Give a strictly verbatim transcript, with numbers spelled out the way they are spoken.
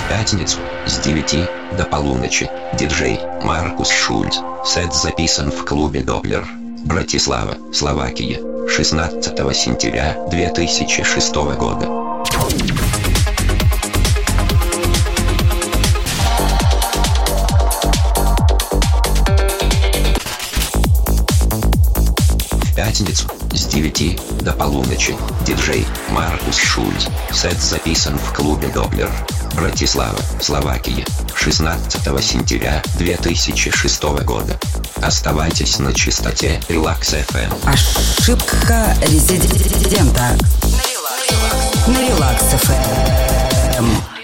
пятницу с девяти до полуночи диджей Маркус Шульц. Сет записан в клубе Доплер, Братислава, Словакия, шестнадцатого сентября две тысячи шестого года. В пятницу с девяти до полуночи диджей Маркус Шульц. Сет записан в клубе Доплер, Братислава, Словакия, шестнадцатого сентября две тысячи шестого года. Оставайтесь на частоте Relax эф эм. Ошибка резидента на Relax эф эм.